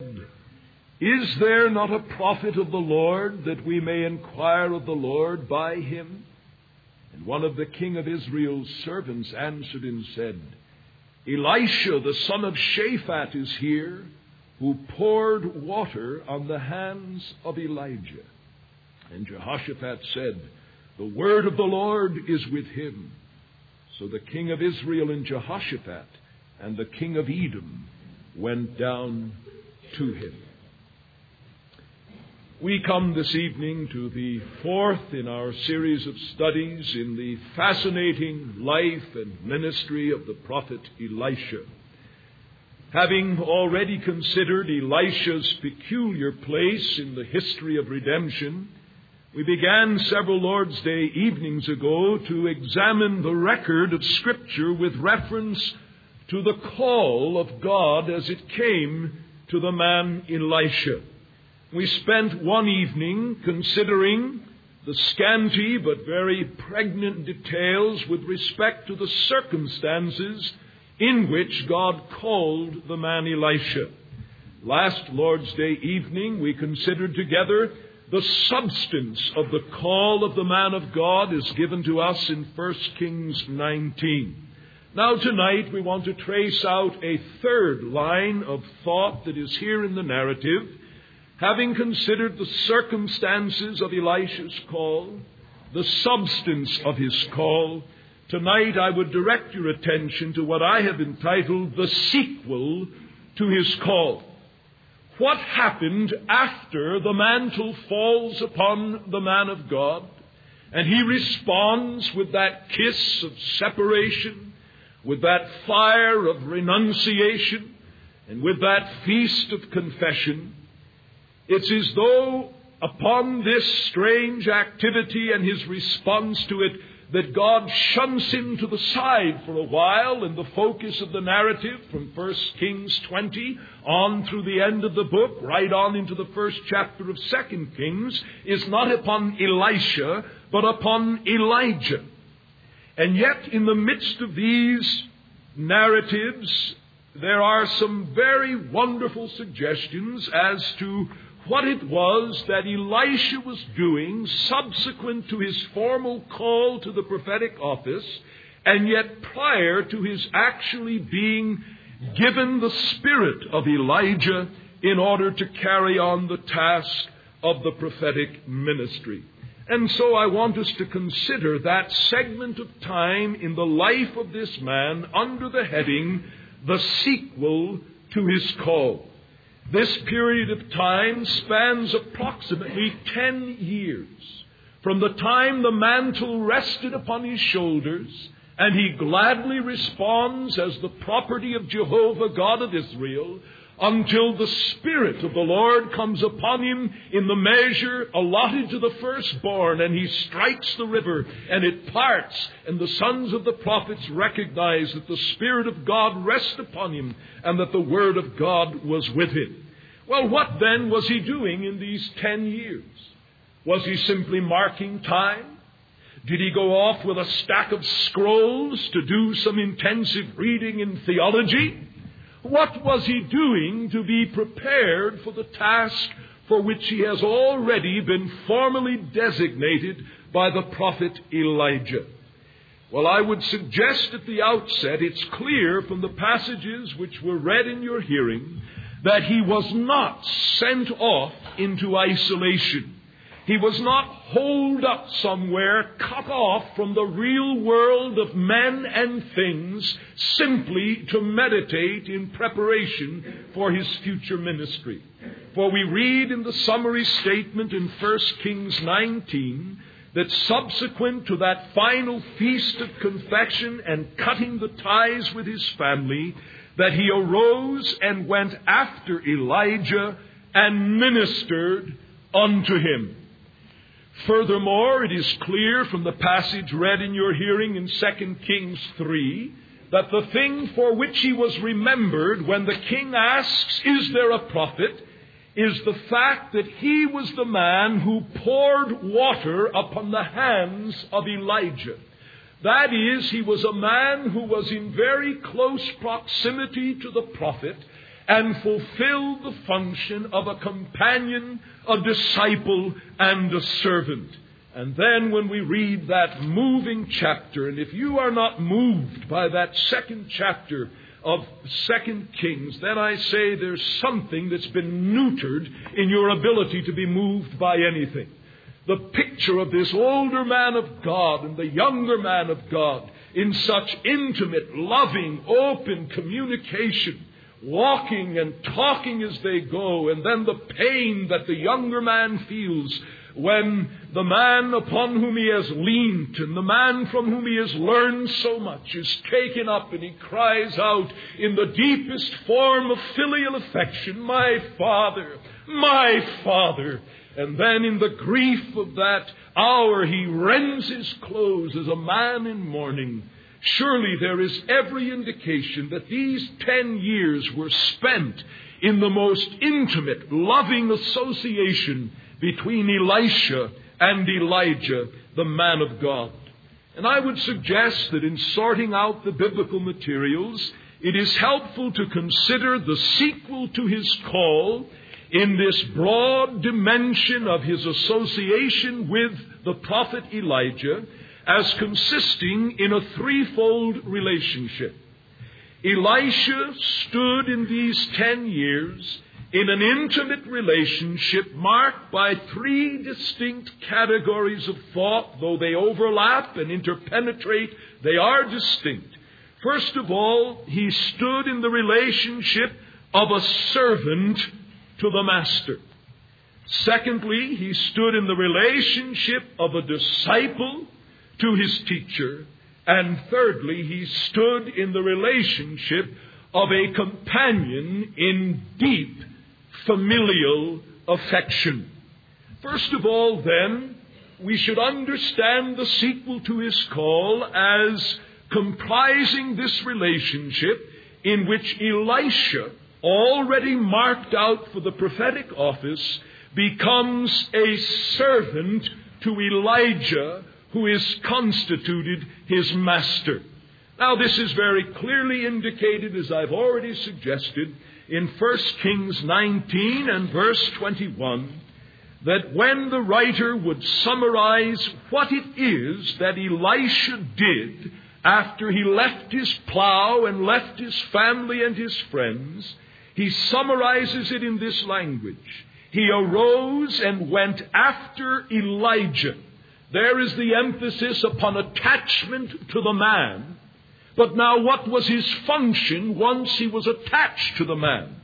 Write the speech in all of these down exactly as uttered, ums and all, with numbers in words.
Is there not a prophet of the Lord, that we may inquire of the Lord by him? And one of the king of Israel's servants answered and said, Elisha, the son of Shaphat, is here, who poured water on the hands of Elijah. And Jehoshaphat said, The word of the Lord is with him. So the king of Israel and Jehoshaphat and the king of Edom went down to him. We come this evening to the fourth in our series of studies in the fascinating life and ministry of the prophet Elisha. Having already considered Elisha's peculiar place in the history of redemption, we began several Lord's Day evenings ago to examine the record of Scripture with reference to the call of God as it came to the man Elisha. We spent one evening considering the scanty but very pregnant details with respect to the circumstances in which God called the man Elisha. Last Lord's Day evening we considered together the substance of the call of the man of God as given to us in First Kings nineteen. Now tonight we want to trace out a third line of thought that is here in the narrative. Having considered the circumstances of Elisha's call, the substance of his call, tonight I would direct your attention to what I have entitled the sequel to his call. What happened after the mantle falls upon the man of God and he responds with that kiss of separation, with that fire of renunciation, and with that feast of confession? It's as though upon this strange activity and his response to it that God shuns him to the side for a while, and the focus of the narrative from First Kings twenty on through the end of the book, right on into the first chapter of Second Kings, is not upon Elisha, but upon Elijah. And yet in the midst of these narratives, there are some very wonderful suggestions as to what it was that Elisha was doing subsequent to his formal call to the prophetic office, and yet prior to his actually being given the spirit of Elijah in order to carry on the task of the prophetic ministry. And so I want us to consider that segment of time in the life of this man under the heading, the sequel to his call. This period of time spans approximately ten years, from the time the mantle rested upon his shoulders and he gladly responds as the property of Jehovah, God of Israel, until the Spirit of the Lord comes upon him in the measure allotted to the firstborn, and he strikes the river and it parts, and the sons of the prophets recognize that the Spirit of God rests upon him and that the Word of God was with him. Well, what then was he doing in these ten years? Was he simply marking time? Did he go off with a stack of scrolls to do some intensive reading in theology? What was he doing to be prepared for the task for which he has already been formally designated by the prophet Elijah? Well, I would suggest at the outset, it's clear from the passages which were read in your hearing, that he was not sent off into isolation. He was not holed up somewhere, cut off from the real world of men and things, simply to meditate in preparation for his future ministry. For we read in the summary statement in First Kings nineteen that subsequent to that final feast of confession and cutting the ties with his family, that he arose and went after Elijah and ministered unto him. Furthermore, it is clear from the passage read in your hearing in Second Kings three that the thing for which he was remembered when the king asks, "Is there a prophet?" is the fact that he was the man who poured water upon the hands of Elijah. That is, he was a man who was in very close proximity to the prophet, and fulfill the function of a companion, a disciple, and a servant. And then when we read that moving chapter, and if you are not moved by that second chapter of Second Kings, then I say there's something that's been neutered in your ability to be moved by anything. The picture of this older man of God and the younger man of God in such intimate, loving, open communication, walking and talking as they go, and then the pain that the younger man feels when the man upon whom he has leaned and the man from whom he has learned so much is taken up, and he cries out in the deepest form of filial affection, "My Father, my Father." And then in the grief of that hour he rends his clothes as a man in mourning. Surely there is every indication that these ten years were spent in the most intimate, loving association between Elisha and Elijah, the man of God. And I would suggest that in sorting out the biblical materials, it is helpful to consider the sequel to his call in this broad dimension of his association with the prophet Elijah as consisting in a threefold relationship. Elisha stood in these ten years in an intimate relationship marked by three distinct categories of thought. Though they overlap and interpenetrate, they are distinct. First of all, he stood in the relationship of a servant to the master. Secondly, he stood in the relationship of a disciple to his teacher. And thirdly, he stood in the relationship of a companion in deep familial affection. First of all, then, we should understand the sequel to his call as comprising this relationship in which Elisha, already marked out for the prophetic office, becomes a servant to Elijah, who is constituted his master. Now, this is very clearly indicated, as I've already suggested, in First Kings nineteen and verse twenty-one, that when the writer would summarize what it is that Elisha did after he left his plow and left his family and his friends, he summarizes it in this language. He arose and went after Elijah. There is the emphasis upon attachment to the man. But now what was his function once he was attached to the man?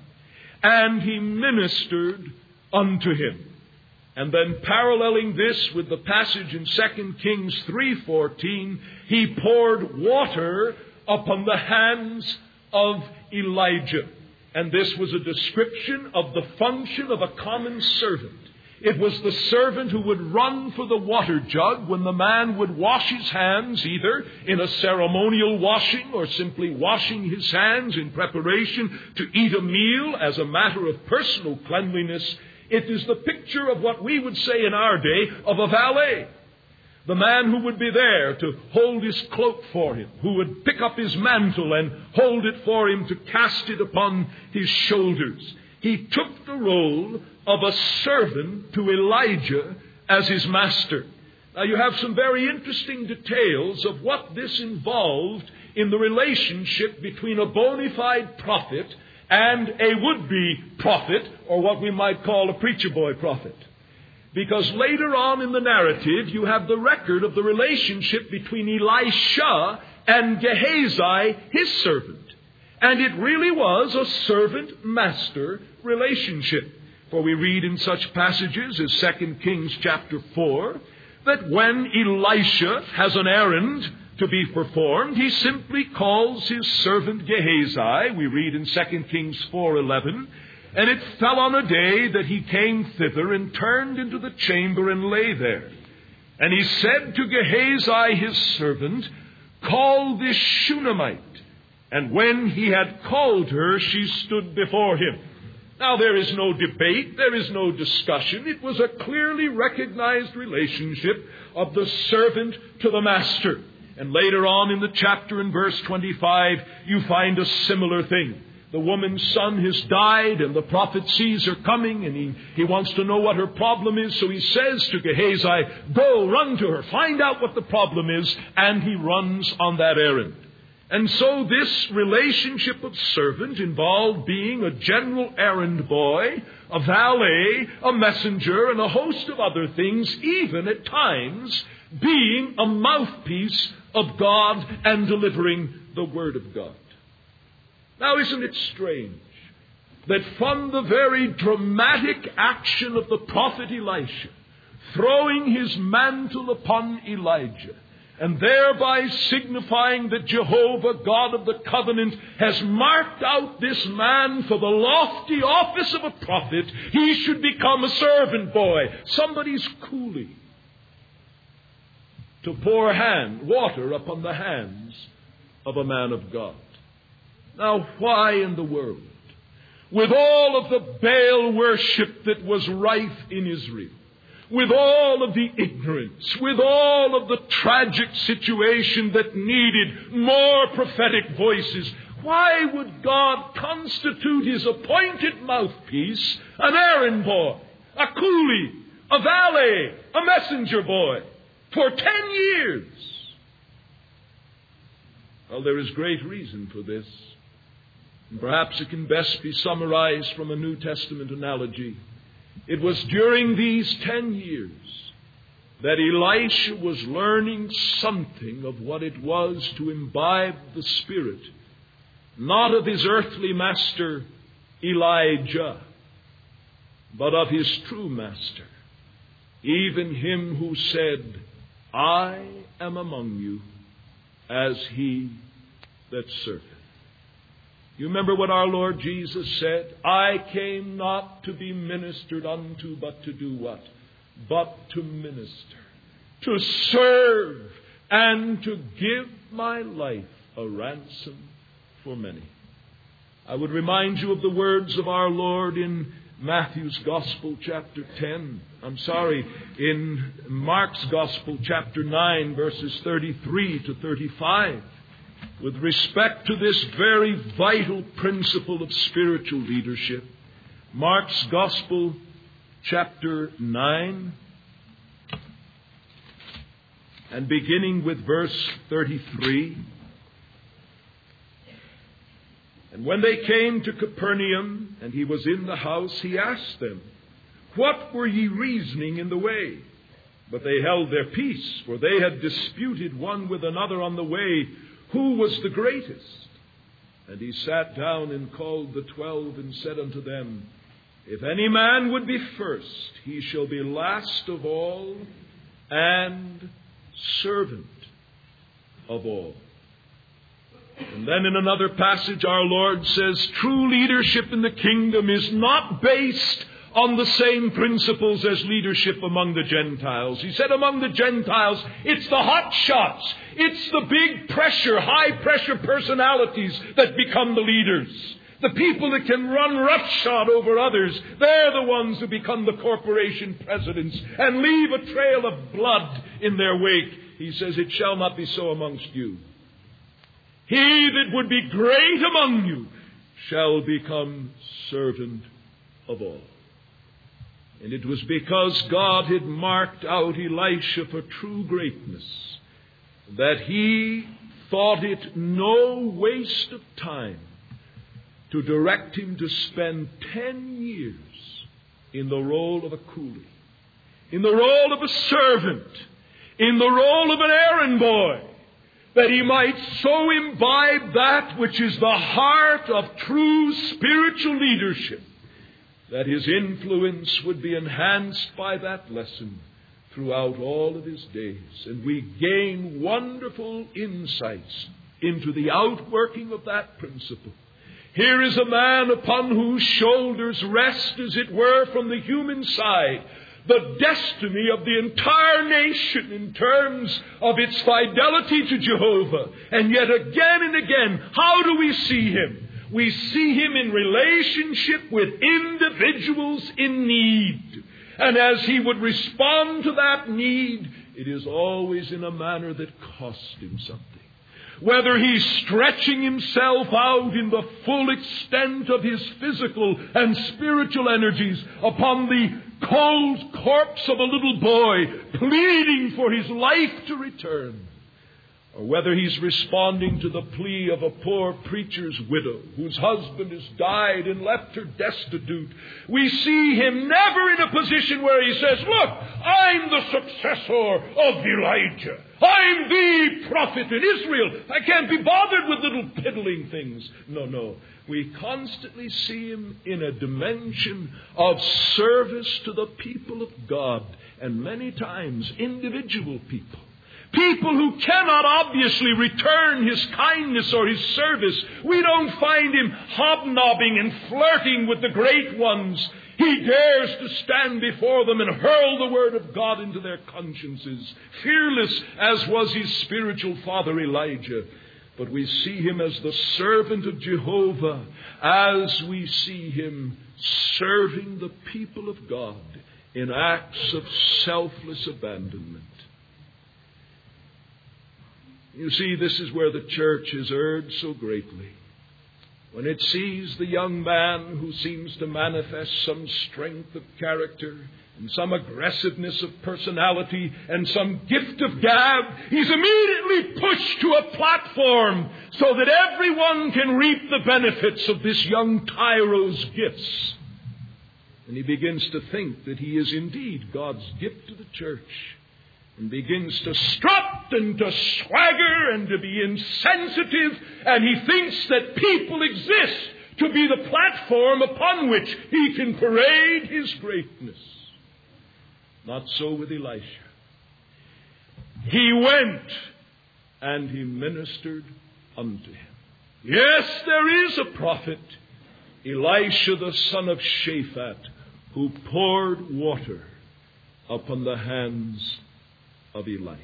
And he ministered unto him. And then paralleling this with the passage in Second Kings three fourteen, he poured water upon the hands of Elijah. And this was a description of the function of a common servant. It was the servant who would run for the water jug when the man would wash his hands, either in a ceremonial washing or simply washing his hands in preparation to eat a meal as a matter of personal cleanliness. It is the picture of what we would say in our day of a valet. The man who would be there to hold his cloak for him, who would pick up his mantle and hold it for him to cast it upon his shoulders. He took the role of a servant to Elijah as his master. Now, you have some very interesting details of what this involved in the relationship between a bona fide prophet and a would-be prophet, or what we might call a preacher boy prophet. Because later on in the narrative, you have the record of the relationship between Elisha and Gehazi, his servant. And it really was a servant-master relationship. For we read in such passages as Second Kings chapter four, that when Elisha has an errand to be performed, he simply calls his servant Gehazi. We read in Second Kings four eleven, and it fell on a day that he came thither and turned into the chamber and lay there. And he said to Gehazi his servant, "Call this Shunammite." And when he had called her, she stood before him. Now, there is no debate, there is no discussion. It was a clearly recognized relationship of the servant to the master. And later on in the chapter in verse twenty-five, you find a similar thing. the woman's son has died, and the prophet sees her coming, and he, he wants to know what her problem is. So he says to Gehazi, go, run to her, find out what the problem is, and he runs on that errand. And so this relationship of servant involved being a general errand boy, a valet, a messenger, and a host of other things, even at times being a mouthpiece of God and delivering the Word of God. Now, isn't it strange that from the very dramatic action of the prophet Elisha, throwing his mantle upon Elijah, and thereby signifying that Jehovah, God of the covenant, has marked out this man for the lofty office of a prophet, he should become a servant boy, somebody's coolie, to pour hand, water upon the hands of a man of God. Now, why in the world, with all of the Baal worship that was rife in Israel, with all of the ignorance, with all of the tragic situation that needed more prophetic voices, why would God constitute his appointed mouthpiece an errand boy, a coolie, a valet, a messenger boy for ten years? Well, there is great reason for this. And perhaps it can best be summarized from a New Testament analogy. It was during these ten years that Elisha was learning something of what it was to imbibe the Spirit, not of his earthly master Elijah, but of his true master, even him who said, I am among you as he that serveth. You remember what our Lord Jesus said? I came not to be ministered unto, but to do what? But to minister, to serve, and to give my life a ransom for many. I would remind you of the words of our Lord in Matthew's Gospel, chapter ten. I'm sorry, in Mark's Gospel, chapter nine, verses thirty-three to thirty-five. With respect to this very vital principle of spiritual leadership. Mark's Gospel, chapter nine, and beginning with verse thirty-three. And when they came to Capernaum, and he was in the house, he asked them, what were ye reasoning in the way? But they held their peace, for they had disputed one with another on the way, who was the greatest? And he sat down and called the twelve and said unto them, if any man would be first, he shall be last of all and servant of all. And then in another passage our Lord says, true leadership in the kingdom is not based on the same principles as leadership among the Gentiles. He said among the Gentiles, it's the hot shots. It's the big pressure, high pressure personalities that become the leaders. The people that can run roughshod over others, they're the ones who become the corporation presidents and leave a trail of blood in their wake. He says, it shall not be so amongst you. He that would be great among you shall become servant of all. And it was because God had marked out Elisha for true greatness that he thought it no waste of time to direct him to spend ten years in the role of a coolie, in the role of a servant, in the role of an errand boy, that he might so imbibe that which is the heart of true spiritual leadership, that his influence would be enhanced by that lesson throughout all of his days. And we gain wonderful insights into the outworking of that principle. Here is a man upon whose shoulders rest, as it were, from the human side, the destiny of the entire nation in terms of its fidelity to Jehovah. And yet again and again, how do we see him? We see him in relationship with individuals in need. And as he would respond to that need, it is always in a manner that cost him something. whether he's stretching himself out in the full extent of his physical and spiritual energies upon the cold corpse of a little boy, pleading for his life to return, or whether he's responding to the plea of a poor preacher's widow whose husband has died and left her destitute, we see him never in a position where he says, look, I'm the successor of Elijah. I'm the prophet in Israel. I can't be bothered with little piddling things. No, no. We constantly see him in a dimension of service to the people of God, and many times individual people. People who cannot obviously return his kindness or his service. We don't find him hobnobbing and flirting with the great ones. He dares to stand before them and hurl the word of God into their consciences, fearless as was his spiritual father Elijah. But we see him as the servant of Jehovah, as we see him serving the people of God in acts of selfless abandonment. You see, this is where the church has erred so greatly. When it sees the young man who seems to manifest some strength of character and some aggressiveness of personality and some gift of gab, he's immediately pushed to a platform so that everyone can reap the benefits of this young tyro's gifts. And he begins to think that he is indeed God's gift to the church, and begins to strut and to swagger and to be insensitive, and he thinks that people exist to be the platform upon which he can parade his greatness. Not so with Elisha. He went and he ministered unto him. Yes, there is a prophet, Elisha the son of Shaphat, who poured water upon the hands of Elijah.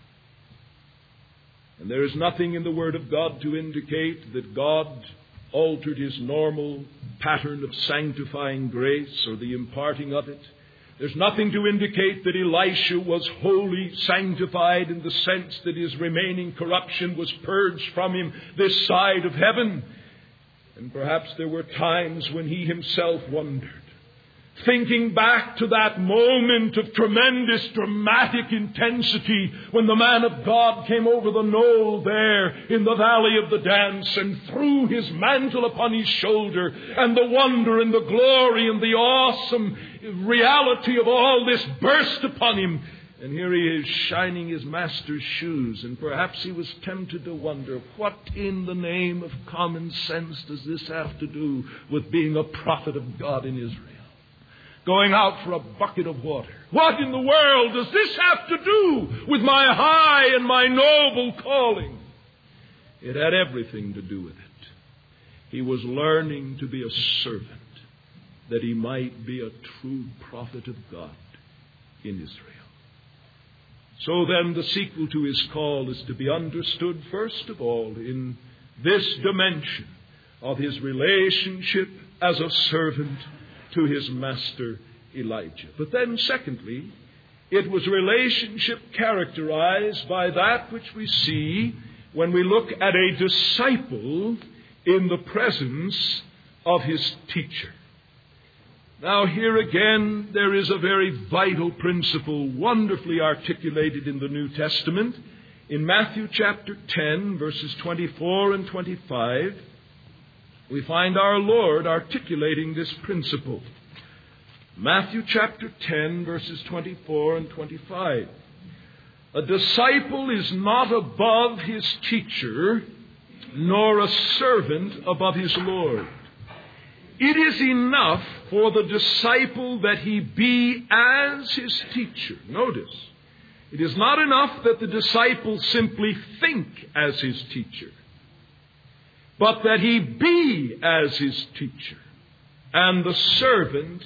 And there is nothing in the Word of God to indicate that God altered his normal pattern of sanctifying grace or the imparting of it. There's nothing to indicate that Elisha was wholly sanctified in the sense that his remaining corruption was purged from him this side of heaven. And perhaps there were times when he himself wondered, thinking back to that moment of tremendous dramatic intensity when the man of God came over the knoll there in the valley of the dance and threw his mantle upon his shoulder, and the wonder and the glory and the awesome reality of all this burst upon him. And here he is shining his master's shoes, and perhaps he was tempted to wonder, what in the name of common sense does this have to do with being a prophet of God in Israel? Going out for a bucket of water. What in the world does this have to do with my high and my noble calling? It had everything to do with it. He was learning to be a servant, that he might be a true prophet of God in Israel. So then the sequel to his call is to be understood, first of all, in this dimension of his relationship as a servant to his master Elijah. But then secondly, it was relationship characterized by that which we see when we look at a disciple in the presence of his teacher. Now here again there is a very vital principle wonderfully articulated in the New Testament. In Matthew chapter ten, verses twenty-four and twenty-five, we find our Lord articulating this principle. Matthew chapter ten, verses twenty-four and twenty-five. A disciple is not above his teacher, nor a servant above his Lord. It is enough for the disciple that he be as his teacher. Notice, it is not enough that the disciple simply think as his teacher, but that he be as his teacher, and the servant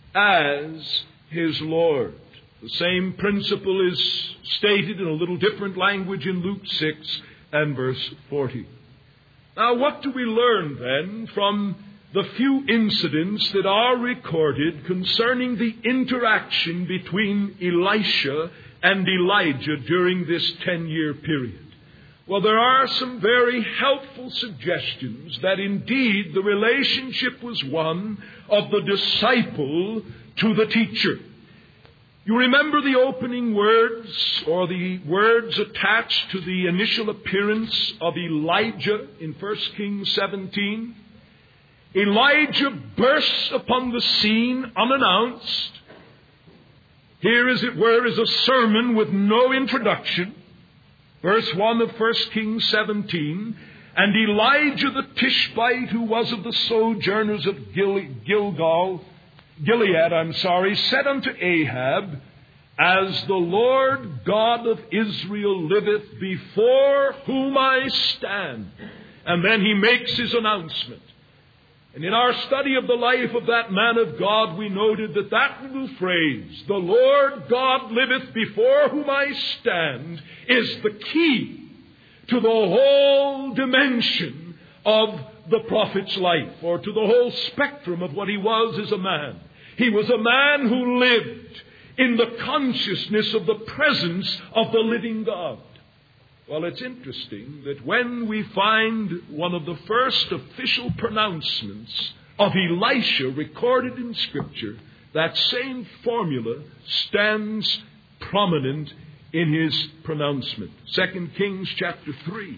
as his Lord. The same principle is stated in a little different language in Luke six and verse forty. Now, what do we learn then from the few incidents that are recorded concerning the interaction between Elisha and Elijah during this ten-year period? Well, there are some very helpful suggestions that indeed the relationship was one of the disciple to the teacher. You remember the opening words, or the words attached to the initial appearance of Elijah in First Kings seventeen? Elijah bursts upon the scene unannounced. Here, as it were, is a sermon with no introduction. Verse one of First Kings seventeen, and Elijah the Tishbite, who was of the sojourners of Gil- Gilgal, Gilead, I'm sorry, said unto Ahab, As the Lord God of Israel liveth, before whom I stand. And then he makes his announcement. And in our study of the life of that man of God, we noted that that little phrase, the Lord God liveth before whom I stand, is the key to the whole dimension of the prophet's life, or to the whole spectrum of what he was as a man. He was a man who lived in the consciousness of the presence of the living God. Well, it's interesting that when we find one of the first official pronouncements of Elisha recorded in Scripture, that same formula stands prominent in his pronouncement. Second Kings chapter three.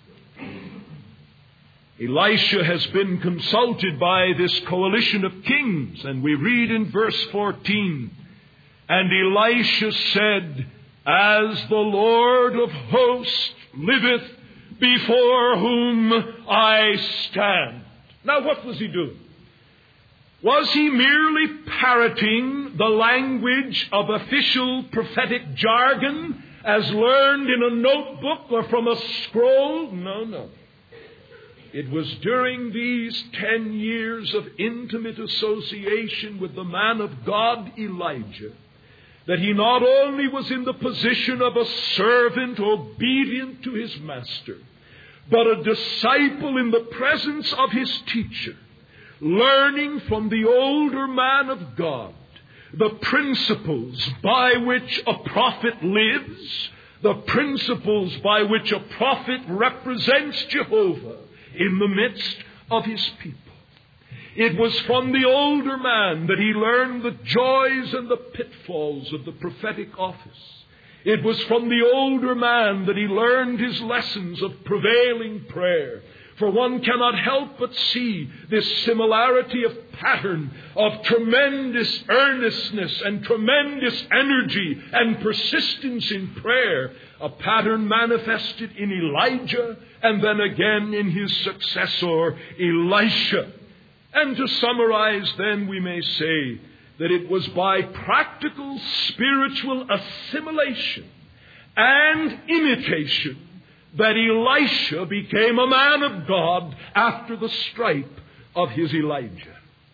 Elisha has been consulted by this coalition of kings, and we read in verse fourteen, And Elisha said, As the Lord of hosts liveth, before whom I stand. Now, what was he doing? Was he merely parroting the language of official prophetic jargon as learned in a notebook or from a scroll? No, no. It was during these ten years of intimate association with the man of God, Elijah, that he not only was in the position of a servant obedient to his master, but a disciple in the presence of his teacher, learning from the older man of God the principles by which a prophet lives, the principles by which a prophet represents Jehovah in the midst of his people. It was from the older man that he learned the joys and the pitfalls of the prophetic office. It was from the older man that he learned his lessons of prevailing prayer. For one cannot help but see this similarity of pattern of tremendous earnestness and tremendous energy and persistence in prayer, a pattern manifested in Elijah and then again in his successor, Elisha. And to summarize, then, we may say that it was by practical spiritual assimilation and imitation that Elisha became a man of God after the stripe of his Elijah.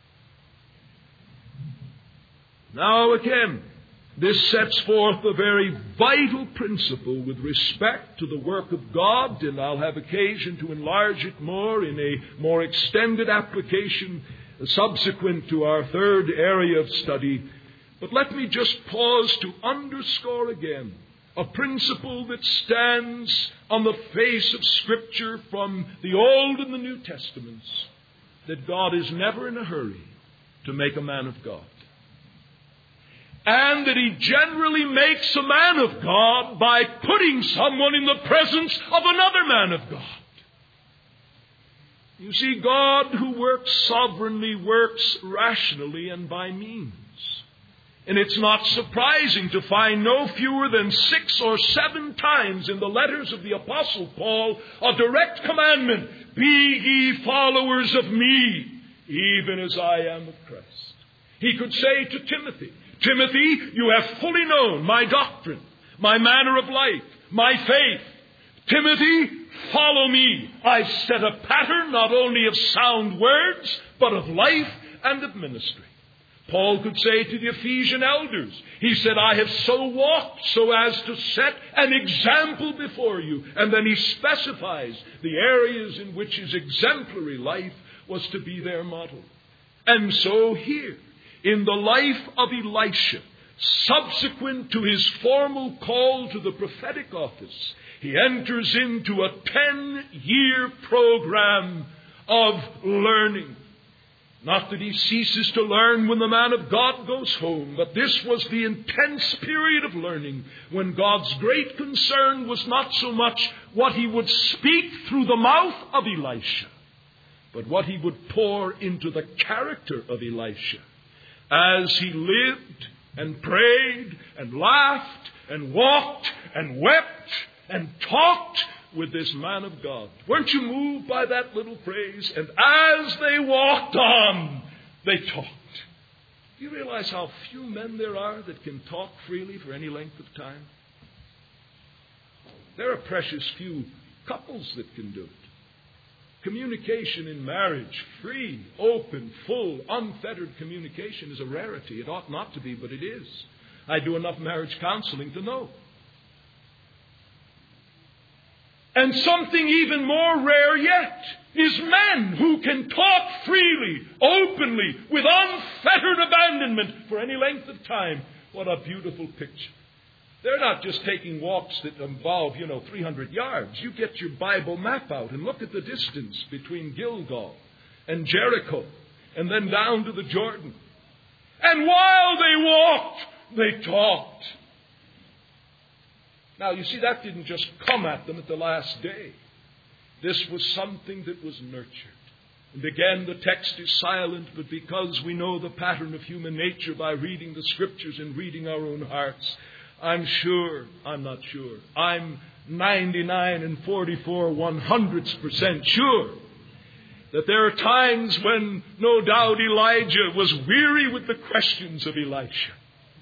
Now again, this sets forth a very vital principle with respect to the work of God, and I'll have occasion to enlarge it more in a more extended application subsequent to our third area of study. But let me just pause to underscore again a principle that stands on the face of Scripture from the Old and the New Testaments, that God is never in a hurry to make a man of God. And that he generally makes a man of God by putting someone in the presence of another man of God. You see, God who works sovereignly works rationally and by means. And it's not surprising to find no fewer than six or seven times in the letters of the Apostle Paul a direct commandment, be ye followers of me, even as I am of Christ. He could say to Timothy, Timothy, you have fully known my doctrine, my manner of life, my faith. Timothy, follow me. I've set a pattern not only of sound words, but of life and of ministry. Paul could say to the Ephesian elders, he said, I have so walked so as to set an example before you. And then he specifies the areas in which his exemplary life was to be their model. And so here, in the life of Elisha, subsequent to his formal call to the prophetic office, he enters into a ten-year program of learning. Not that he ceases to learn when the man of God goes home, but this was the intense period of learning when God's great concern was not so much what he would speak through the mouth of Elisha, but what he would pour into the character of Elisha as he lived and prayed and laughed and walked and wept and talked with this man of God. Weren't you moved by that little phrase? And as they walked on, they talked. Do you realize how few men there are that can talk freely for any length of time? There are precious few couples that can do it. Communication in marriage, free, open, full, unfettered communication is a rarity. It ought not to be, but it is. I do enough marriage counseling to know. And something even more rare yet is men who can talk freely, openly, with unfettered abandonment for any length of time. What a beautiful picture. They're not just taking walks that involve, you know, three hundred yards. You get your Bible map out and look at the distance between Gilgal and Jericho and then down to the Jordan. And while they walked, they talked. Now, you see, that didn't just come at them at the last day. This was something that was nurtured. And again, the text is silent, but because we know the pattern of human nature by reading the Scriptures and reading our own hearts, I'm sure, I'm not sure, I'm ninety-nine and forty-four one hundredths percent sure that there are times when no doubt Elijah was weary with the questions of Elisha.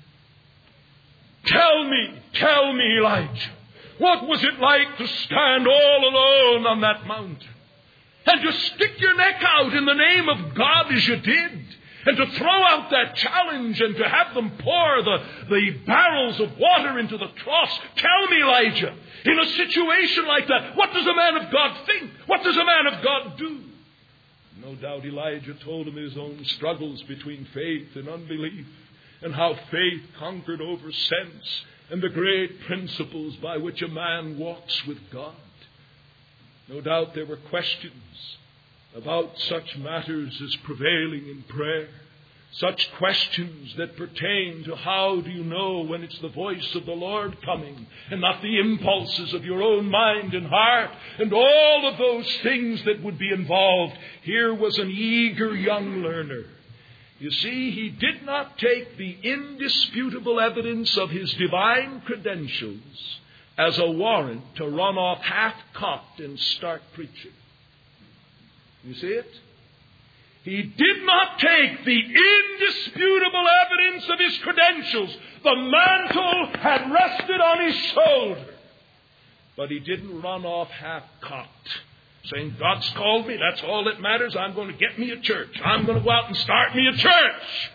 Tell me, tell me, Elijah, what was it like to stand all alone on that mountain and to stick your neck out in the name of God as you did and to throw out that challenge and to have them pour the, the barrels of water into the troughs? Tell me, Elijah, in a situation like that, what does a man of God think? What does a man of God do? No doubt Elijah told him his own struggles between faith and unbelief, and how faith conquered over sense, and the great principles by which a man walks with God. No doubt there were questions about such matters as prevailing in prayer. Such questions that pertain to how do you know when it's the voice of the Lord coming and not the impulses of your own mind and heart, and all of those things that would be involved. Here was an eager young learner. You see, he did not take the indisputable evidence of his divine credentials as a warrant to run off half-cocked and start preaching. You see it? He did not take the indisputable evidence of his credentials. The mantle had rested on his shoulder. But he didn't run off half-cocked, saying, God's called me, that's all that matters, I'm going to get me a church. I'm going to go out and start me a church.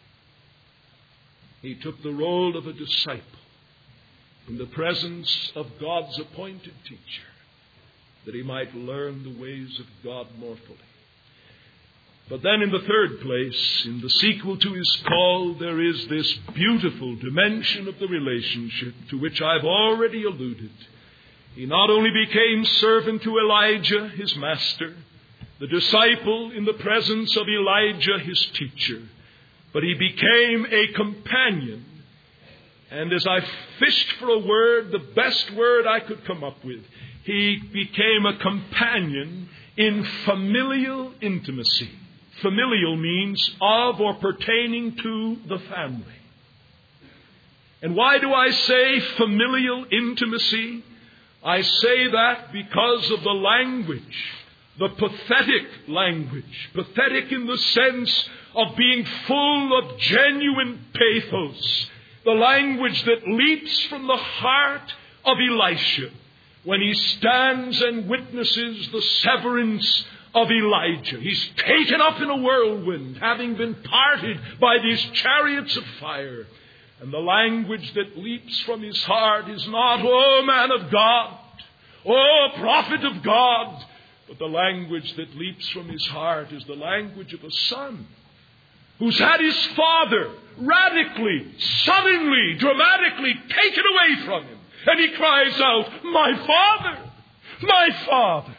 He took the role of a disciple in the presence of God's appointed teacher, that he might learn the ways of God more fully. But then in the third place, in the sequel to his call, there is this beautiful dimension of the relationship to which I've already alluded. He not only became servant to Elijah, his master, the disciple in the presence of Elijah, his teacher, but he became a companion. And as I fished for a word, the best word I could come up with, he became a companion in familial intimacy. Familial means of or pertaining to the family. And why do I say familial intimacy? I say that because of the language, the pathetic language, pathetic in the sense of being full of genuine pathos, the language that leaps from the heart of Elisha when he stands and witnesses the severance of Elijah. He's taken up in a whirlwind, having been parted by these chariots of fire. And the language that leaps from his heart is not, oh, man of God, oh, prophet of God, but the language that leaps from his heart is the language of a son who's had his father radically, suddenly, dramatically taken away from him. And he cries out, "My Father! My Father!"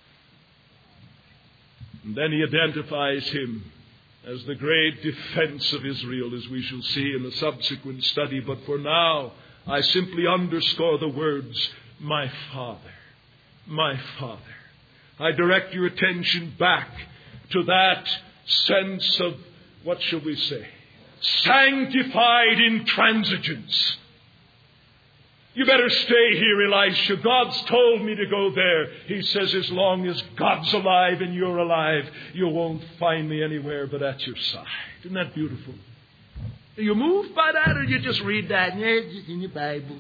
And then he identifies him as the great defense of Israel, as we shall see in the subsequent study. But for now, I simply underscore the words, "My Father, my Father." I direct your attention back to that sense of, what shall we say, sanctified intransigence. "You better stay here, Elisha. God's told me to go there." He says, "As long as God's alive and you're alive, you won't find me anywhere but at your side." Isn't that beautiful? Are you moved by that, or you just read that? Yeah, it's just in your Bible.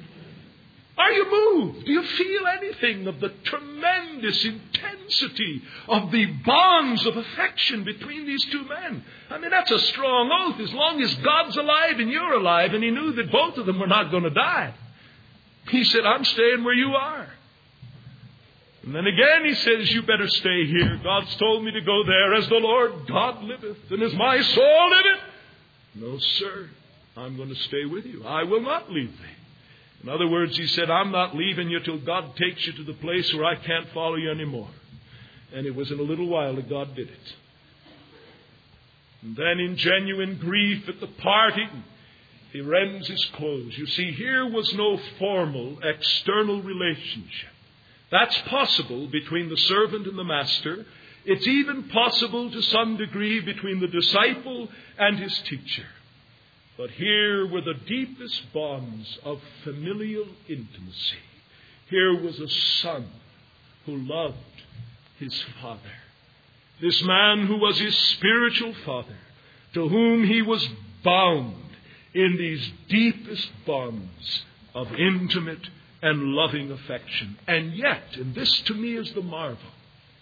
Are you moved? Do you feel anything of the tremendous intensity of the bonds of affection between these two men? I mean, that's a strong oath. As long as God's alive and you're alive, and he knew that both of them were not going to die. He said, "I'm staying where you are." And then again he says, "You better stay here. God's told me to go there. As the Lord God liveth, and as my soul liveth." "No, sir, I'm going to stay with you. I will not leave thee." In other words, he said, "I'm not leaving you till God takes you to the place where I can't follow you anymore." And it was in a little while that God did it. And then in genuine grief at the parting, he rends his clothes. You see, here was no formal external relationship. That's possible between the servant and the master. It's even possible to some degree between the disciple and his teacher. But here were the deepest bonds of familial intimacy. Here was a son who loved his father. This man who was his spiritual father, to whom he was bound in these deepest bonds of intimate and loving affection. And yet, and this to me is the marvel,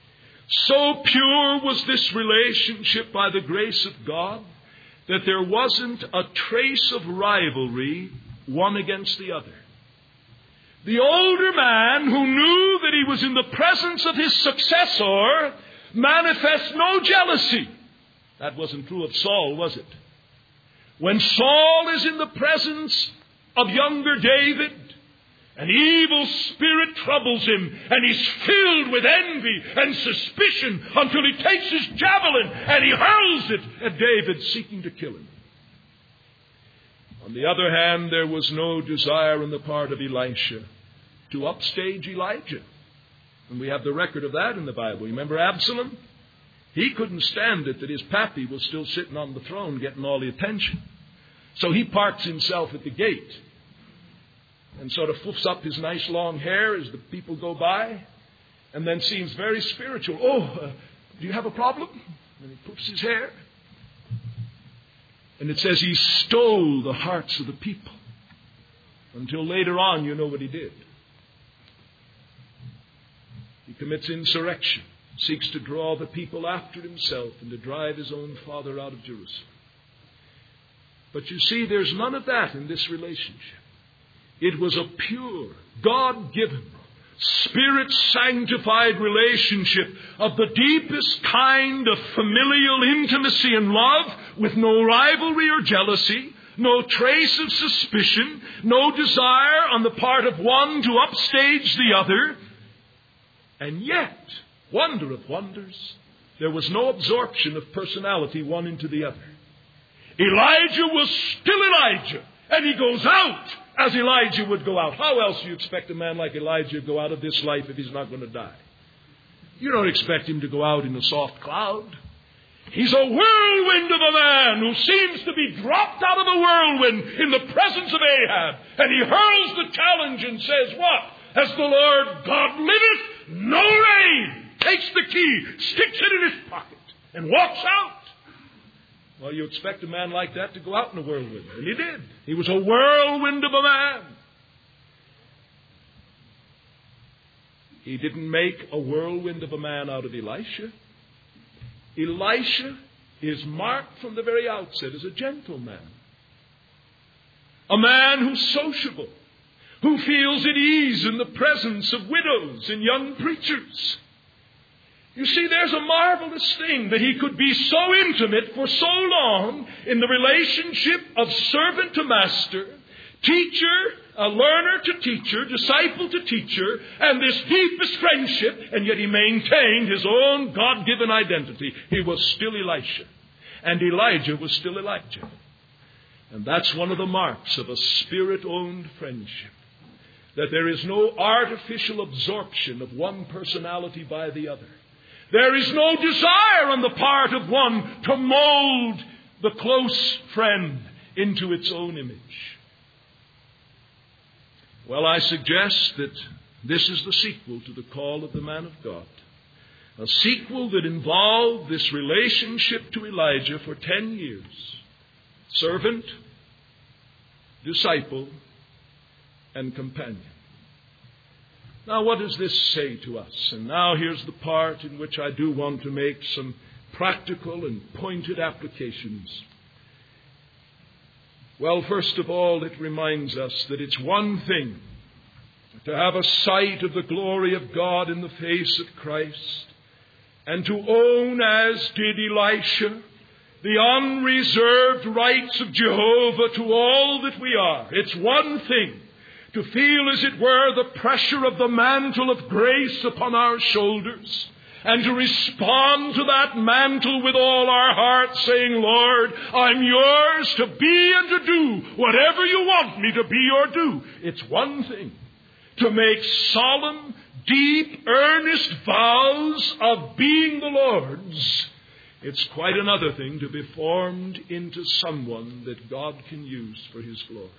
so pure was this relationship by the grace of God that there wasn't a trace of rivalry one against the other. The older man, who knew that he was in the presence of his successor, manifests no jealousy. That wasn't true of Saul, was it? When Saul is in the presence of younger David, an evil spirit troubles him, and he's filled with envy and suspicion until he takes his javelin and he hurls it at David, seeking to kill him. On the other hand, there was no desire on the part of Elisha to upstage Elijah. And we have the record of that in the Bible. You remember Absalom? He couldn't stand it that his pappy was still sitting on the throne getting all the attention. So he parks himself at the gate and sort of fluffs up his nice long hair as the people go by, and then seems very spiritual. "Oh, uh, do you have a problem?" And he puffs his hair. And it says he stole the hearts of the people. Until later on, you know what he did. He commits insurrection, seeks to draw the people after himself and to drive his own father out of Jerusalem. But you see, there's none of that in this relationship. It was a pure, God-given, Spirit-sanctified relationship of the deepest kind of familial intimacy and love, with no rivalry or jealousy, no trace of suspicion, no desire on the part of one to upstage the other. And yet, wonder of wonders, there was no absorption of personality one into the other. Elijah was still Elijah, and he goes out as Elijah would go out. How else do you expect a man like Elijah to go out of this life if he's not going to die? You don't expect him to go out in a soft cloud. He's a whirlwind of a man who seems to be dropped out of a whirlwind in the presence of Ahab. And he hurls the challenge and says, "What? As the Lord God liveth, no rain." Takes the key, sticks it in his pocket, and walks out. Well, you expect a man like that to go out in a whirlwind. And he did. He was a whirlwind of a man. He didn't make a whirlwind of a man out of Elisha. Elisha is marked from the very outset as a gentleman. A man who's sociable, who feels at ease in the presence of widows and young preachers. You see, there's a marvelous thing that he could be so intimate for so long in the relationship of servant to master, teacher a learner to teacher, disciple to teacher, and this deepest friendship, and yet he maintained his own God-given identity. He was still Elisha, and Elijah was still Elijah. And that's one of the marks of a Spirit-owned friendship, that there is no artificial absorption of one personality by the other. There is no desire on the part of one to mold the close friend into its own image. Well, I suggest that this is the sequel to the call of the man of God. A sequel that involved this relationship to Elijah for ten years. Servant, disciple, and companion. Now, what does this say to us? And now here's the part in which I do want to make some practical and pointed applications. Well, first of all, it reminds us that it's one thing to have a sight of the glory of God in the face of Christ, and to own, as did Elisha, the unreserved rights of Jehovah to all that we are. It's one thing to feel, as it were, the pressure of the mantle of grace upon our shoulders, and to respond to that mantle with all our heart, saying, Lord, I'm yours to be and to do whatever you want me to be or do. It's one thing to make solemn, deep, earnest vows of being the Lord's. It's quite another thing to be formed into someone that God can use for His glory.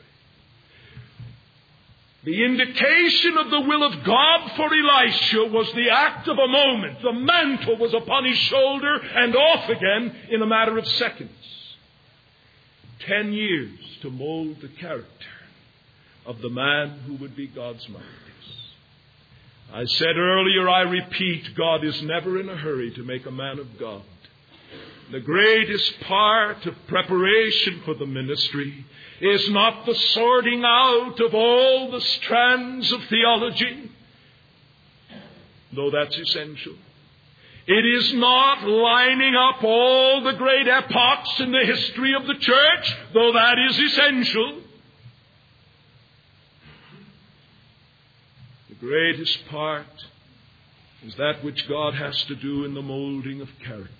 The indication of the will of God for Elisha was the act of a moment. The mantle was upon his shoulder and off again in a matter of seconds. Ten years to mold the character of the man who would be God's mouthpiece. I said earlier, I repeat, God is never in a hurry to make a man of God. The greatest part of preparation for the ministry is not the sorting out of all the strands of theology, though that's essential. It is not lining up all the great epochs in the history of the church, though that is essential. The greatest part is that which God has to do in the molding of character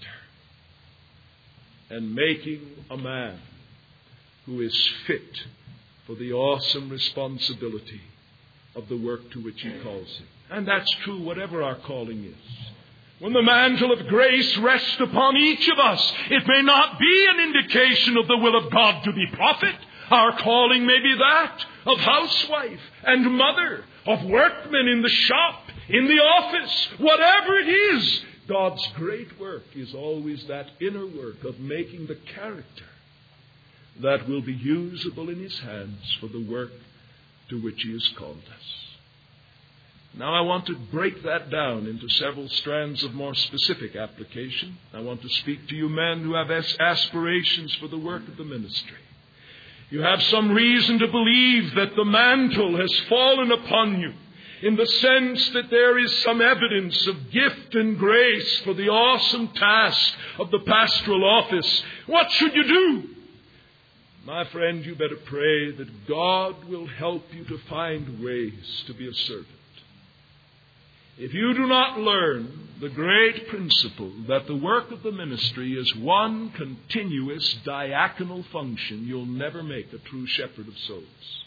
and making a man who is fit for the awesome responsibility of the work to which He calls him. And that's true whatever our calling is. When the mantle of grace rests upon each of us, it may not be an indication of the will of God to be prophet. Our calling may be that of housewife and mother, of workmen in the shop, in the office, whatever it is. God's great work is always that inner work of making the character that will be usable in His hands for the work to which He has called us. Now I want to break that down into several strands of more specific application. I want to speak to you men who have aspirations for the work of the ministry. You have some reason to believe that the mantle has fallen upon you, in the sense that there is some evidence of gift and grace for the awesome task of the pastoral office. What should you do? My friend, you better pray that God will help you to find ways to be a servant. If you do not learn the great principle that the work of the ministry is one continuous diaconal function, you'll never make a true shepherd of souls.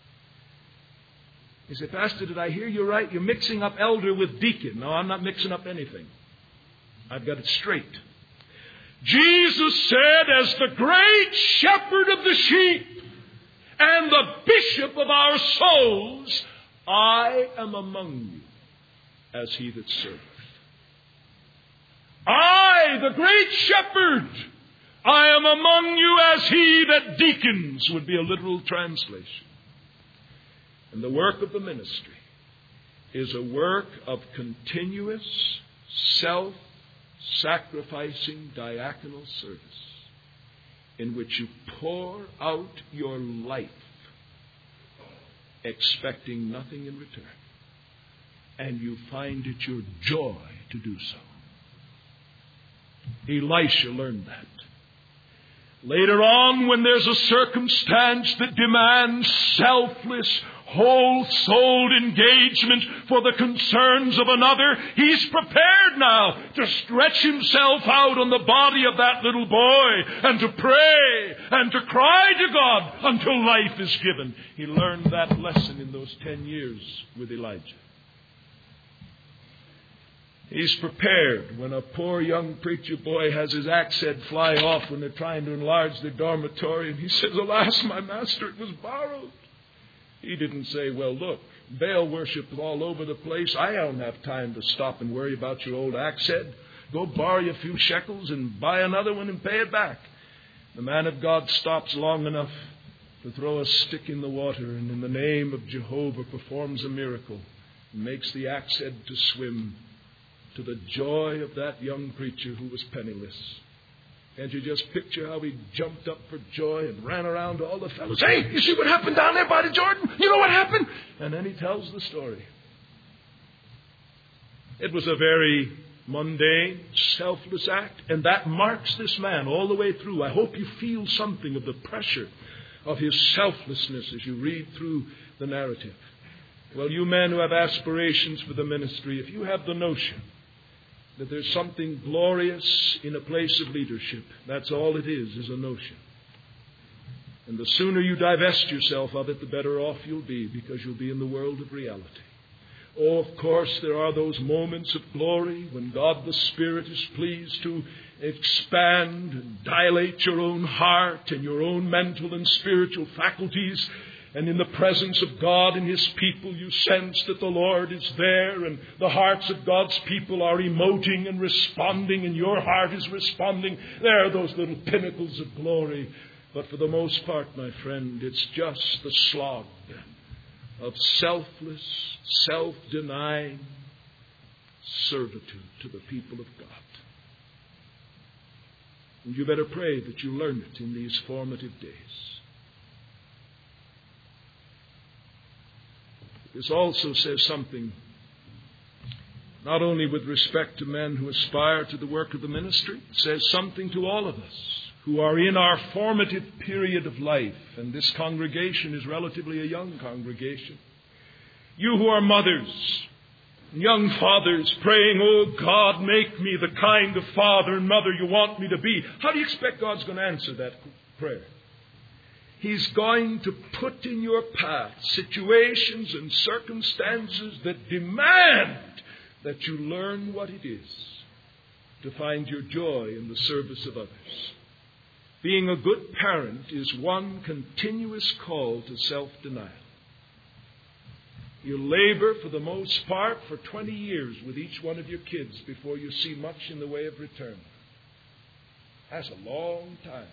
You say, Pastor, did I hear you right? You're mixing up elder with deacon. No, I'm not mixing up anything. I've got it straight. Jesus said, as the great shepherd of the sheep and the bishop of our souls, I am among you as he that serveth. I, the great shepherd, I am among you as he that deacons, would be a literal translation. And the work of the ministry is a work of continuous, self-sacrificing diaconal service in which you pour out your life expecting nothing in return. And you find it your joy to do so. Elisha learned that. Later on, when there's a circumstance that demands selfless, whole-souled engagement for the concerns of another, he's prepared now to stretch himself out on the body of that little boy and to pray and to cry to God until life is given. He learned that lesson in those ten years with Elijah. He's prepared when a poor young preacher boy has his axe head fly off when they're trying to enlarge their dormitory, and he says, "Alas, my master, it was borrowed." He didn't say, "Well, look, Baal worship is all over the place. I don't have time to stop and worry about your old axe head. Go borrow you a few shekels and buy another one and pay it back." The man of God stops long enough to throw a stick in the water, and in the name of Jehovah performs a miracle and makes the axe head to swim, to the joy of that young preacher who was penniless. Can't you just picture how he jumped up for joy and ran around to all the fellows? "Hey, you see what happened down there by the Jordan? You know what happened?" And then he tells the story. It was a very mundane, selfless act, and that marks this man all the way through. I hope you feel something of the pressure of his selflessness as you read through the narrative. Well, you men who have aspirations for the ministry, if you have the notion that there's something glorious in a place of leadership, that's all it is, is a notion. And the sooner you divest yourself of it, the better off you'll be, because you'll be in the world of reality. Oh, of course, there are those moments of glory when God the Spirit is pleased to expand and dilate your own heart and your own mental and spiritual faculties. And in the presence of God and His people, you sense that the Lord is there, and the hearts of God's people are emoting and responding, and your heart is responding. There are those little pinnacles of glory. But for the most part, my friend, it's just the slog of selfless, self-denying servitude to the people of God. And you better pray that you learn it in these formative days. This also says something, not only with respect to men who aspire to the work of the ministry, it says something to all of us who are in our formative period of life. And this congregation is relatively a young congregation. You who are mothers, young fathers, praying, "Oh God, make me the kind of father and mother you want me to be." How do you expect God's going to answer that prayer? He's going to put in your path situations and circumstances that demand that you learn what it is to find your joy in the service of others. Being a good parent is one continuous call to self-denial. You labor for the most part for twenty years with each one of your kids before you see much in the way of return. That's a long time.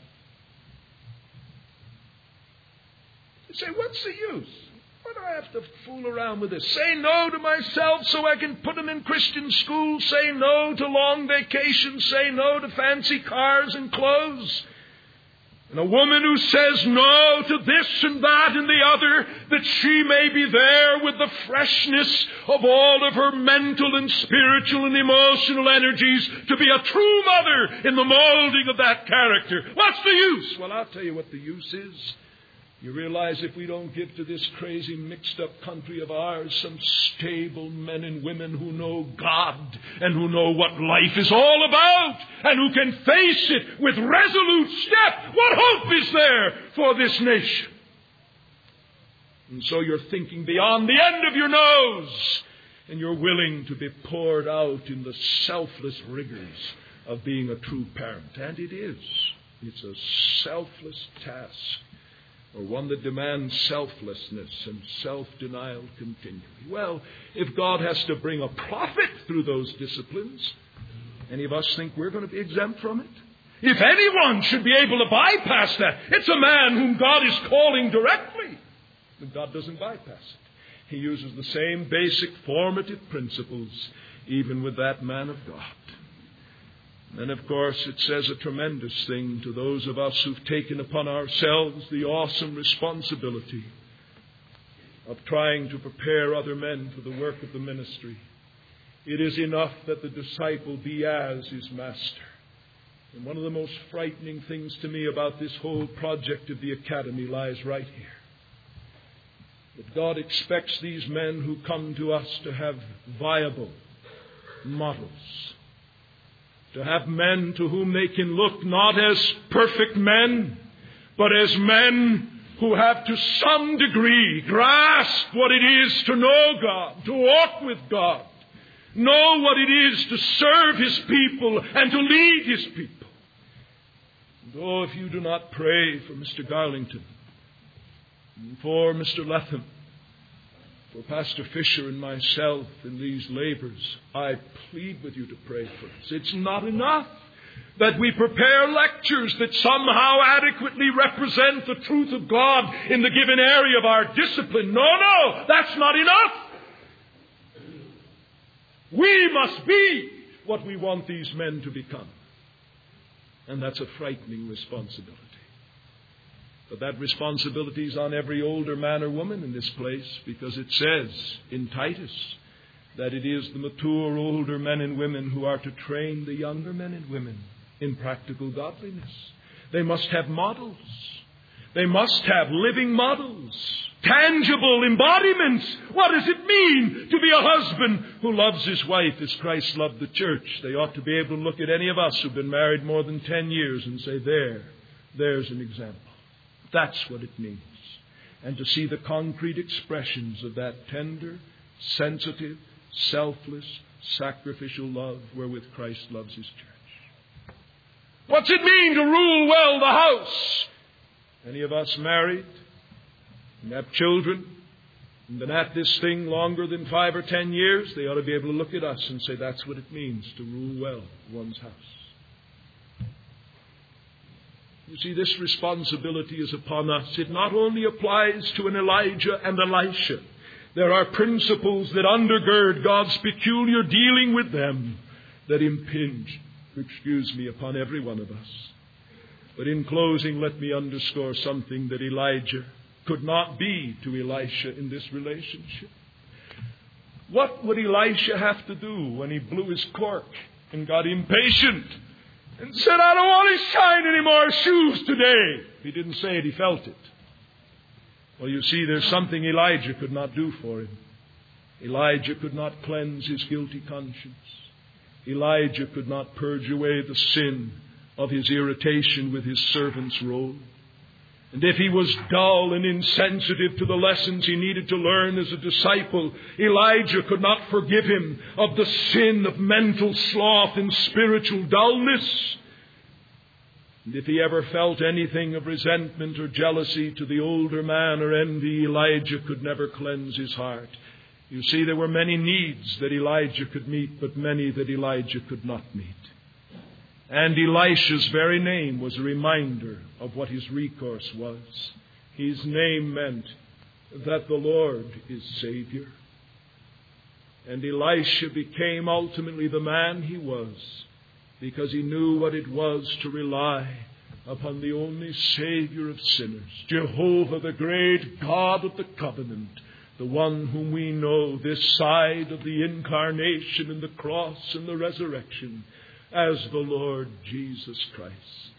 You say, "What's the use? Why do I have to fool around with this? Say no to myself so I can put them in Christian school. Say no to long vacations. Say no to fancy cars and clothes." And a woman who says no to this and that and the other, that she may be there with the freshness of all of her mental and spiritual and emotional energies to be a true mother in the molding of that character. What's the use? Well, I'll tell you what the use is. You realize if we don't give to this crazy mixed-up country of ours some stable men and women who know God and who know what life is all about and who can face it with resolute step, what hope is there for this nation? And so you're thinking beyond the end of your nose, and you're willing to be poured out in the selfless rigors of being a true parent. And it is. It's a selfless task, or one that demands selflessness and self-denial continually. Well, if God has to bring a prophet through those disciplines, any of us think we're going to be exempt from it? If anyone should be able to bypass that, it's a man whom God is calling directly. But God doesn't bypass it. He uses the same basic formative principles even with that man of God. And of course, it says a tremendous thing to those of us who've taken upon ourselves the awesome responsibility of trying to prepare other men for the work of the ministry. It is enough that the disciple be as his master. And one of the most frightening things to me about this whole project of the academy lies right here. that God expects these men who come to us to have viable models, to have men to whom they can look not as perfect men, but as men who have to some degree grasped what it is to know God, to walk with God, know what it is to serve His people and to lead His people. And oh, if you do not pray for Mister Garlington, and for Mister Letham, for Pastor Fisher and myself in these labors, I plead with you to pray for us. It's not enough that we prepare lectures that somehow adequately represent the truth of God in the given area of our discipline. No, no, that's not enough. We must be what we want these men to become. And that's a frightening responsibility. But that responsibility is on every older man or woman in this place, because it says in Titus that it is the mature older men and women who are to train the younger men and women in practical godliness. They must have models. They must have living models, tangible embodiments. What does it mean to be a husband who loves his wife as Christ loved the church? They ought to be able to look at any of us who've been married more than ten years and say, there, there's an example. That's what it means. And to see the concrete expressions of that tender, sensitive, selfless, sacrificial love wherewith Christ loves His church. What's it mean to rule well the house? Any of us married and have children and been at this thing longer than five or ten years, they ought to be able to look at us and say, that's what it means to rule well one's house. You see, this responsibility is upon us. It not only applies to an Elijah and Elisha. There are principles that undergird God's peculiar dealing with them that impinge, excuse me, upon every one of us. But in closing, let me underscore something that Elijah could not be to Elisha in this relationship. What would Elisha have to do when he blew his cork and got impatient and said, I don't want to shine any more shoes today? He didn't say it, he felt it. Well, you see, there's something Elijah could not do for him. Elijah could not cleanse his guilty conscience. Elijah could not purge away the sin of his irritation with his servant's role. And if he was dull and insensitive to the lessons he needed to learn as a disciple, Elijah could not forgive him of the sin of mental sloth and spiritual dullness. And if he ever felt anything of resentment or jealousy to the older man or envy, Elijah could never cleanse his heart. You see, there were many needs that Elijah could meet, but many that Elijah could not meet. And Elisha's very name was a reminder of what his recourse was. His name meant that the Lord is Savior. And Elisha became ultimately the man he was because he knew what it was to rely upon the only Savior of sinners, Jehovah, the great God of the covenant, the one whom we know this side of the incarnation and the cross and the resurrection as the Lord Jesus Christ.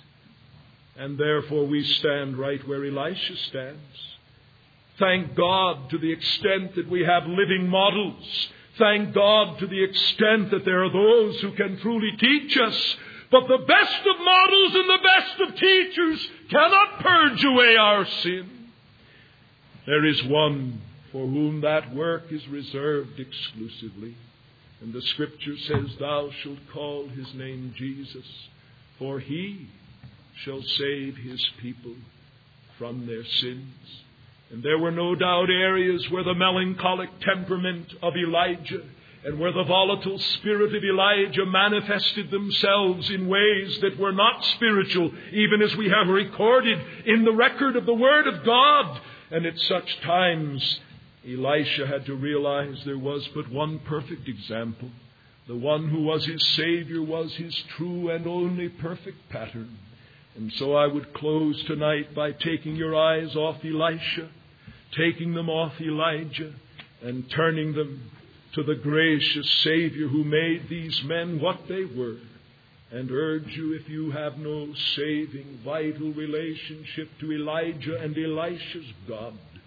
And therefore we stand right where Elisha stands. Thank God to the extent that we have living models. Thank God to the extent that there are those who can truly teach us. But the best of models and the best of teachers cannot purge away our sin. There is one for whom that work is reserved exclusively. And the Scripture says, thou shalt call his name Jesus, for he shall save his people from their sins. And there were no doubt areas where the melancholic temperament of Elijah and where the volatile spirit of Elijah manifested themselves in ways that were not spiritual, even as we have recorded in the record of the Word of God. And at such times, Elisha had to realize there was but one perfect example. The one who was his Savior was his true and only perfect pattern. And so I would close tonight by taking your eyes off Elisha, taking them off Elijah, and turning them to the gracious Savior who made these men what they were. And urge you, if you have no saving, vital relationship to Elijah and Elisha's God,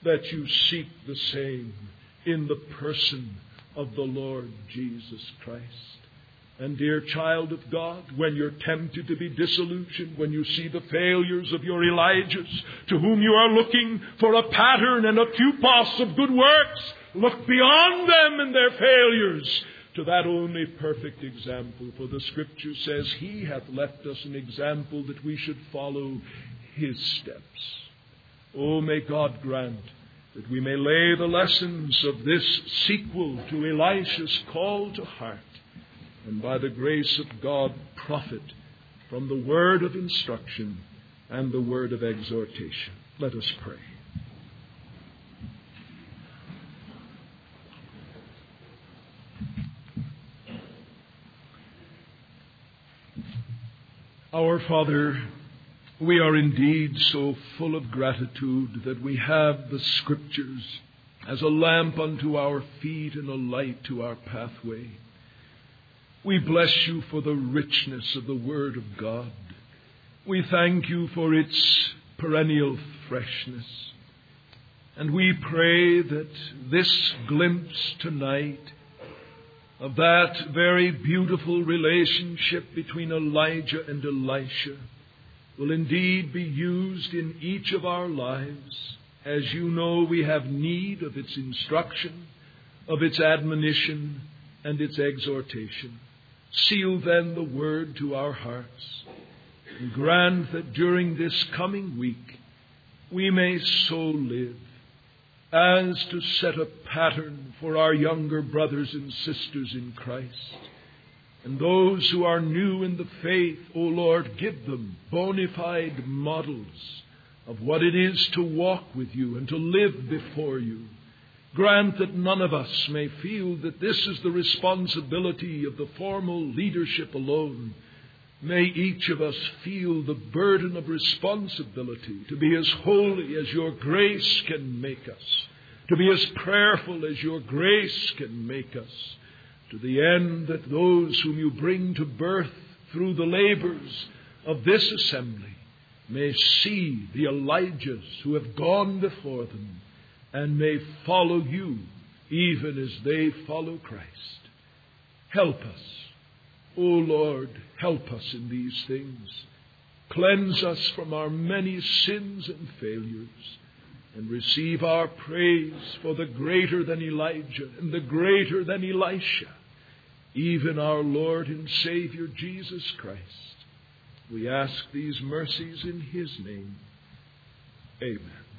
that you seek the same in the person of the Lord Jesus Christ. And dear child of God, when you're tempted to be disillusioned, when you see the failures of your Elijahs, to whom you are looking for a pattern and a tupos of good works, look beyond them and their failures to that only perfect example. For the Scripture says, He hath left us an example that we should follow His steps. Oh, may God grant that we may lay the lessons of this sequel to Elisha's call to heart, and by the grace of God profit from the word of instruction and the word of exhortation. Let us pray. Our Father, we are indeed so full of gratitude that we have the Scriptures as a lamp unto our feet and a light to our pathway. We bless you for the richness of the Word of God. We thank you for its perennial freshness. And we pray that this glimpse tonight of that very beautiful relationship between Elijah and Elisha will indeed be used in each of our lives. As you know, we have need of its instruction, of its admonition, and its exhortation. Seal then the word to our hearts, and grant that during this coming week we may so live as to set a pattern for our younger brothers and sisters in Christ. And those who are new in the faith, O Lord, give them bona fide models of what it is to walk with you and to live before you. Grant that none of us may feel that this is the responsibility of the formal leadership alone. May each of us feel the burden of responsibility to be as holy as your grace can make us, to be as prayerful as your grace can make us, to the end that those whom you bring to birth through the labors of this assembly may see the Elijahs who have gone before them and may follow you even as they follow Christ. Help us, O Lord, help us in these things. Cleanse us from our many sins and failures, and receive our praise for the greater than Elijah and the greater than Elisha, even our Lord and Savior Jesus Christ. We ask these mercies in His name. Amen.